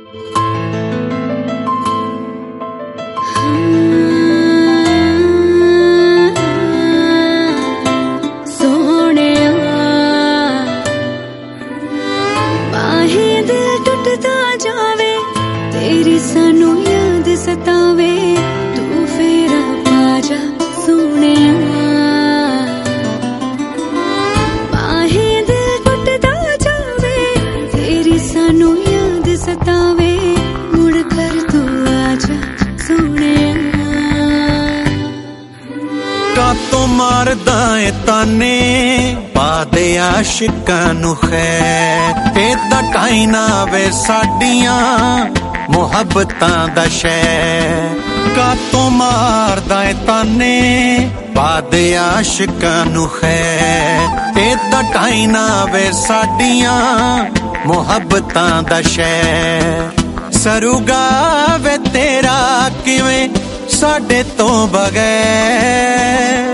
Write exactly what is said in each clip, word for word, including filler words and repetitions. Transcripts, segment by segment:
तेरी सानू याद सतावे तू फेरा पाजा सोने बाहें दिल टुटदा जावे तेरी सानू याद सतावे मुड़ कर तू आजा सोने कातों मारदा ए ताने पादे आशिकां नू खैर एदा टाई ना वे साडियां मुहब्बतां दा शहर कातों मारदा ए ताने पादे आशिकां नू खैर एदा टाई ना वे साडियां मुहब्बतां दा शहर सरूगा वे तेरा किवें साडे तो बगैर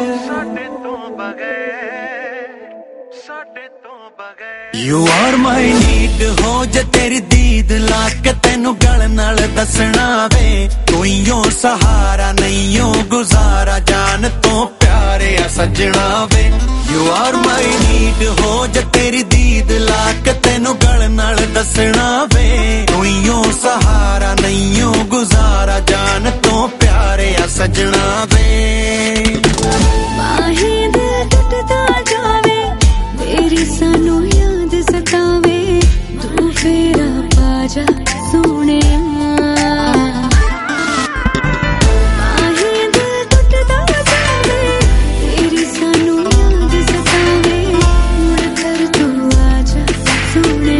You are my need हो जे तेरी दीद लाके तेनू गल नाल दसना वे कोईओ सहारा नहीं हो गुजारा जान तो प्यारे आ सजना वे You are my need हो जे तेरी दीद लाके तेनू गल नाल दसना वे कोईओ सहारा नहीं हो गुजारा जान तो प्यारे आ सजना वे बाहें दिल टुटदा जावे तेरी सानू याद सतावे तू फेरा पाजा सोने बाहें दिल टुटदा जावे तेरी सानू याद सतावे मुड़ कर तू आजा सोने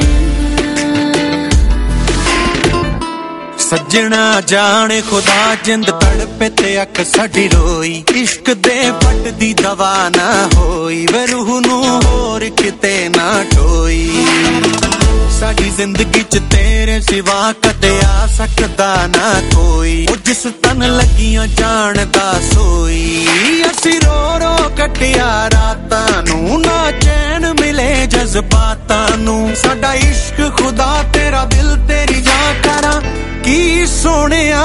सजना जाने खुदा जिंद तड़पे ते अख साडी रोई इश्क दे बट दी दवा ना होई वे रूह नू होर किते ना ढोई साडी जिंदगी च तेरे सिवा कदे आ सकदा ना कोई ओ जिस तन लगियां जानदा सोई असी रो रो कटिया रातां नू ना चैन मिले जज्बातां नू साडा इश्क खुदा तेरा दिल तेरी जां करा की Sonia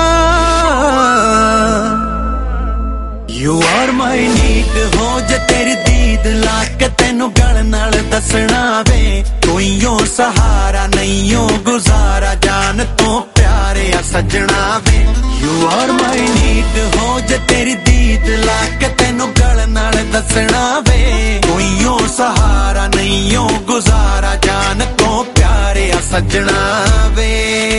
You are my need हो जे तेरी दीद लाके तेनू गल नाल दसना वे कोईओ सहारा नहीं हो गुजारा जान तो प्यारे आ सजना वे You are my need हो जे तेरी दीद लाके तेनू गल नाल दसना वे कोईओ सहारा नहीं हो गुजारा जान तो प्यारे आ सजना वे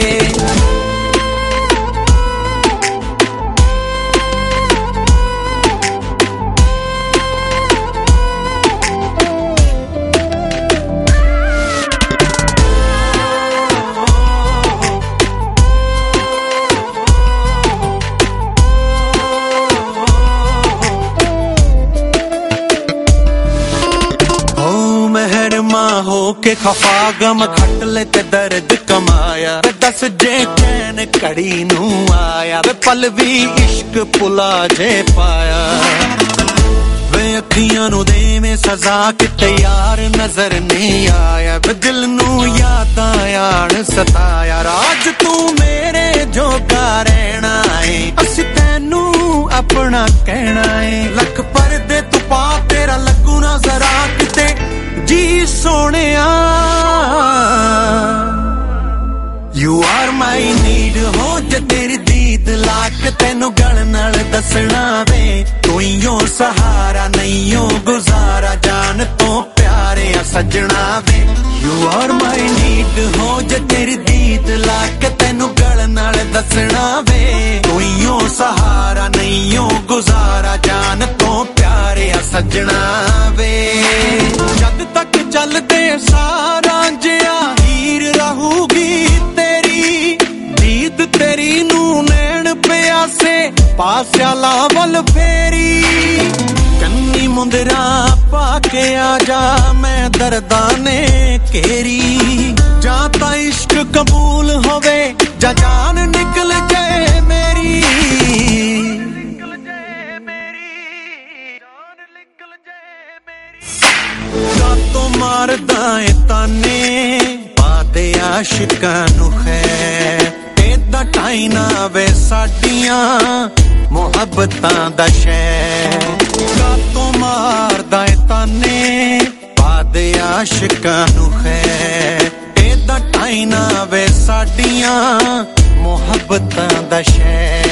हो के खफा गम खट ले ते दर्द कमाया दस जे चैन कड़ी नू आया वे पल भी इश्क पुला जे पाया वे अखियां नू दे में सजा किते यार नजर नहीं आया वे दिल नू याद आयान सताया राज तू मेरे जोगा रहना है असी तैनू अपना कहना है लख परदे तू पा तेरा लगू ना जरा किते जी सोने You are my need हो जे तेरी दीद लाक तेनू गल नाल दसना वे कोईओ सहारा नहीं हो गुजारा जान तो प्यारे आ सजना वे You are my need हो जे तेरी दीद लाक तेनू गल नाल दसना वे कोईओ सहारा नहीं हो गुजारा जान तो प्यारे आ सजना वे जद तक चलदे सारा जिया हीर रहूगी तेरी दीद तेरी नू नैन प्यासे पास्या लावल फेरी कन्नी मुंदरा पाके आजा मैं दर्दाने केरी जाता इश्क कबूल होवे जा जान निकल जाए मेरी कातों मारदा ए ताने पादे आशिकां नू खैर ਟਾਈ ਨਾ ਵੇ ਸਾਡੀਆਂ ਮੁਹੱਬਤਾਂ ਦਾ ਸ਼ਹਿਰ ਕਾਤੋਂ ਮਾਰਦਾ ਏ ਤਾਨੇ ਪਾਦੇ ਆਸ਼ਿਕਾਂ ਨੂੰ ਖੈਰ ਇਹਦਾ ਟਾਈ ਨਾ ਵੇ ਸਾਡੀਆਂ ਮੁਹੱਬਤਾਂ ਦਾ ਸ਼ਹਿਰ